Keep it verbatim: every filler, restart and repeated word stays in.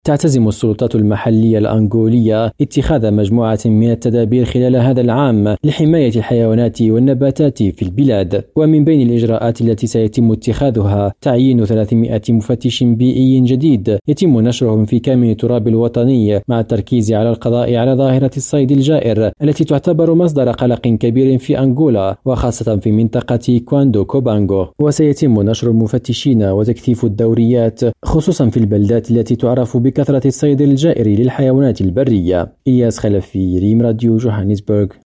تعتزم السلطات المحلية الأنغولية اتخاذ مجموعة من التدابير خلال هذا العام لحماية الحيوانات والنباتات في البلاد، ومن بين الإجراءات التي سيتم اتخاذها تعيين ثلاثمائة مفتش بيئي جديد يتم نشرهم في كامن التراب الوطني، مع التركيز على القضاء على ظاهرة الصيد الجائر التي تعتبر مصدر قلق كبير في أنغولا وخاصة في منطقة كواندو كوبانغو. وسيتم نشر المفتشين وتكثيف الدوريات خصوصا في البلدات التي تعرف بكثرة الصيد الجائر للحيوانات البرية. إلياس خلفي، ريم راديو، جوهانسبرغ.